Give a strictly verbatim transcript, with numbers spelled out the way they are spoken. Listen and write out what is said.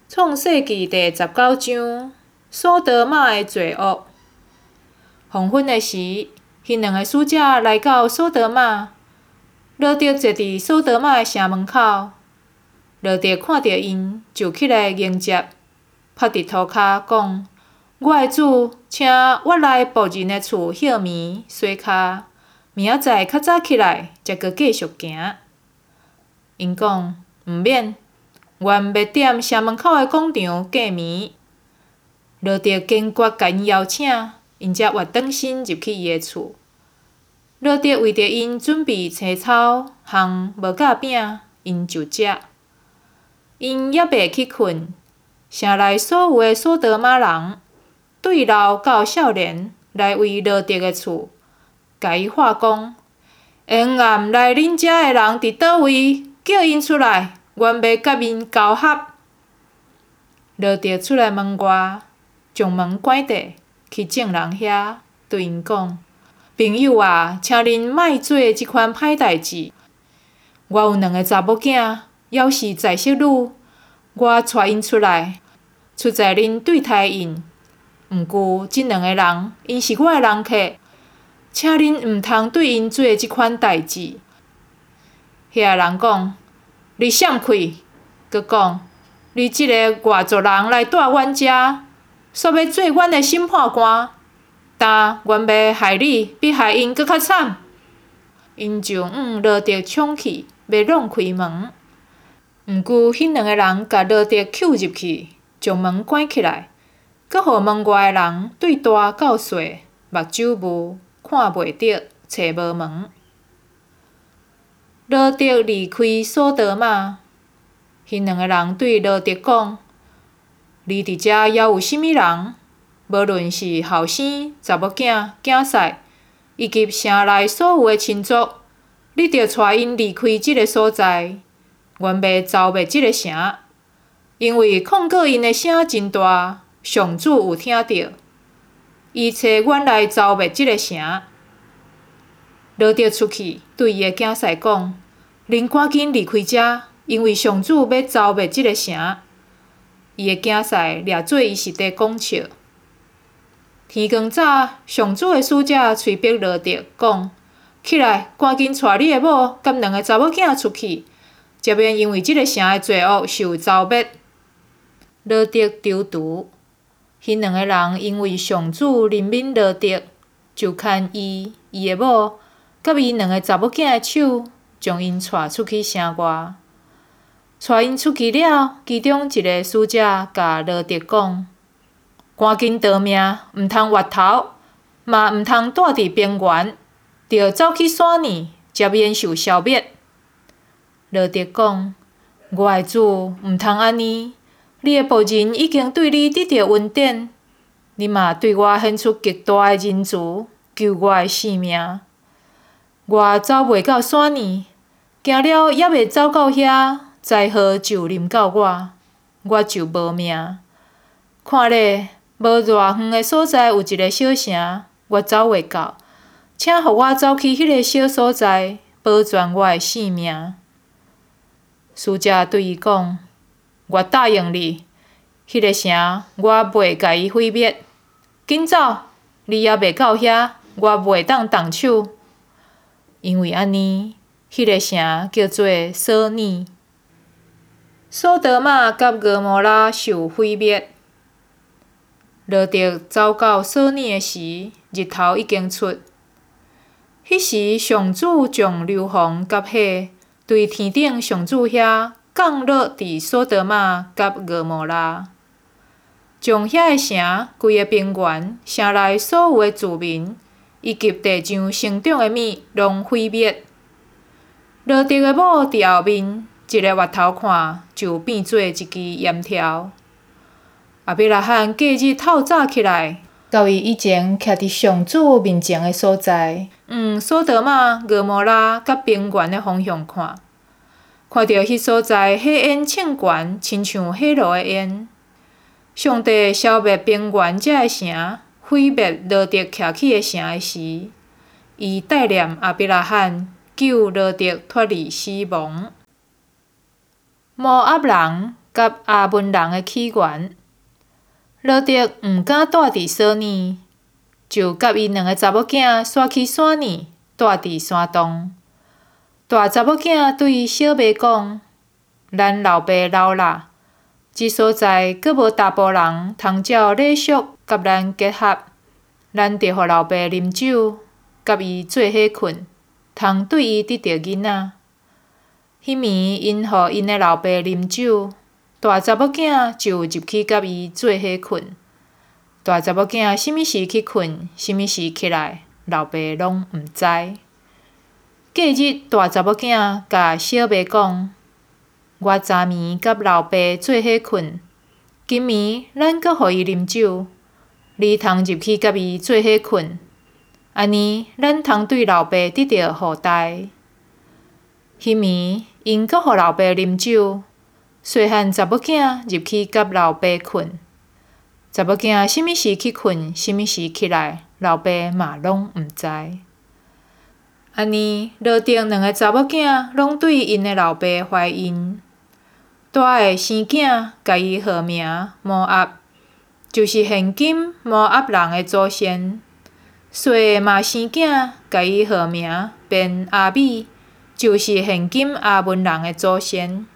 创世纪第十九章，所得玛的罪恶。黄昏的时，迄两个使者来到所得玛，罗德坐伫所得玛的城门口。罗德看到因，就起来迎接，趴伫涂骹讲：“我的主，请我来仆人的厝歇眠洗骹，明仔载较早起来，才阁继续行。”因讲：“毋免。”原要踮城门口的广场过暝，罗德坚决甲因邀请，因才活转身入去伊的厝。罗德为着因准备青草、烘无甲饼，因就食。因还袂去困，城内所有的所得玛人，对老到少年，来为罗德的厝，甲伊话讲：昏暗来恁遮的人伫倒位？叫因出来！原要甲因交合。罗德出来门外，将门关闭，去众人遐，对因讲：“朋友啊，请恁莫做即款歹代志。我有两个查某囝，还是在色女，我带因出来，出在恁对台因。毋过即两个人，因是我的人客，请恁毋通对因做即款代志。”遐人讲：“你闪开！”佮讲：“你即个外族人来住阮遮，煞要做阮的审判官，但原要害你，比害因佮较惨。”因就往罗德冲去，要弄开门。毋过迄两个人甲罗德扣入去，将门关起来，佮互门外的人对大到小，目睭雾，看袂着，找无门。罗德离开所得玛，迄两个人对罗德讲：“你伫遮还有甚物人？无论是后生、查某囝、囝婿，以及城内所有的亲族，你着带因离开即个所在，原要走灭即个城，因为控告因的声真大，上主有听到，伊找阮来走灭即个城。”罗德出去，对伊的囝婿讲：“恁赶紧离开遮，因为上主要走灭即个城。”伊的囝婿掠做伊是伫讲笑。天光早，上主的使者催逼罗德讲：“起来，赶紧带你的某甲两个查某囝出去，才免因为即个城的罪恶受走灭。”罗德丢除，迄两个人因为上主怜悯罗德，就牵伊、伊的某，甲伊两个查某囝的手，将因带出去城外。带因出去了，其中一个使者甲罗德讲：“赶紧逃命，毋通越头，嘛毋通住伫边缘，着走去山里，才免受消灭。”罗德讲：“我的主，毋通安尼，你的仆人已经对你得到恩典，你嘛对我显出极大的仁慈，救我的性命。我走袂到山里，行了还袂走到遐，灾祸就临到我，我就无命。看咧，无偌远的所在有一个小城，我走袂到，请互我走去迄个小所在，保全我的性命。”使者对伊讲：“我答应你，迄个城我袂甲伊毁灭。紧走，你还袂到遐，我袂当动手。”因为安尼，迄个城叫做索尼。所得玛甲蛾摩拉受毁灭。罗德走到索尼的时，日头已经出。迄时，上主将硫磺甲火对天顶上主遐降落伫所得玛甲蛾摩拉，将遐个城、规个平原、城内所有的居民，以及地上生长的物，拢毁灭。罗德的某伫后面，一个月头看，就变做一支盐条。亚伯拉罕隔日透早起来，到伊以前徛伫上主面前的所在，往所得玛、蛾摩拉甲平原的方向看，看到迄所在火焰冲悬，亲像火炉的烟。上帝消灭平原遮个城，毁灭罗德徛起的城的时，伊带念亚伯拉罕，救罗德脱离死亡。摩押人甲阿文人的起源。罗德毋敢住伫索尼，就甲伊两个查某囝刷去山里，住伫山洞。大查某囝对小妹讲：“咱老爸老啦，即所在阁无大埔人通照礼俗甲咱结合，咱得互老爸啉酒，甲伊做伙困，通对伊得着囡仔。”迄暝因互因的老爸啉酒，大查某囝就入去甲伊做伙困。大查某囝什物时去困，什物时起来，老爸拢毋知。隔日，大查某囝甲小妹讲：“我昨暝甲老爸做伙困，今暝咱阁互伊啉酒，你通入去甲伊做伙困，安尼咱通对老爸得到好待。”迄暝因阁互老爸啉酒，细汉查某囝入去甲老爸困。查某囝什物时去困，什物时起来，老爸嘛拢毋知。安尼，罗德两个查某囝拢对因的老爸怀孕。大个生囝甲伊号名摩押，就是现今摩押人的祖先；细个嘛生囝甲伊号名便阿米，就是现今阿文人的祖先。